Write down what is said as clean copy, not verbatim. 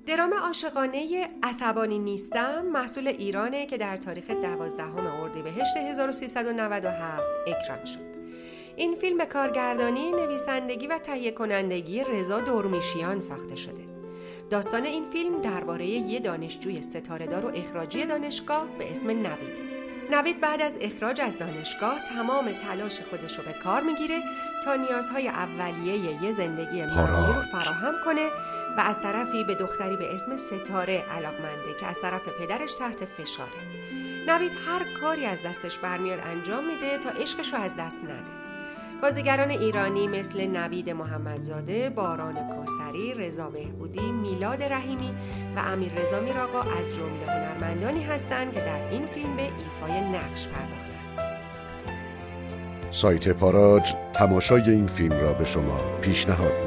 درام عاشقانه عصبانی نیستم محصول ایرانه که در تاریخ 12 اردیبهشت 1397 اکران شد. این فیلم به کارگردانی، نویسندگی و تهیه کنندگی رضا دورمیشیان ساخته شده. داستان این فیلم درباره یه دانشجوی ستاره‌دار و اخراجی دانشگاه به اسم نوید بعد از اخراج از دانشگاه تمام تلاش خودش رو به کار میگیره تا نیازهای اولیه یه زندگی معمولی رو فراهم کنه و از طرفی به دختری به اسم ستاره علاقمنده که از طرف پدرش تحت فشاره. نوید هر کاری از دستش برمیاد انجام میده تا عشقش رو از دست نده. بازیگران ایرانی مثل نوید محمدزاده، باران کوثری، رضا بهبودی، میلاد رحیمی و امیررضا میرآقا از جمله هنرمندانی هستند که در این فیلم به ایفای نقش پرداختند. سایت پاراج تماشای این فیلم را به شما پیشنهاد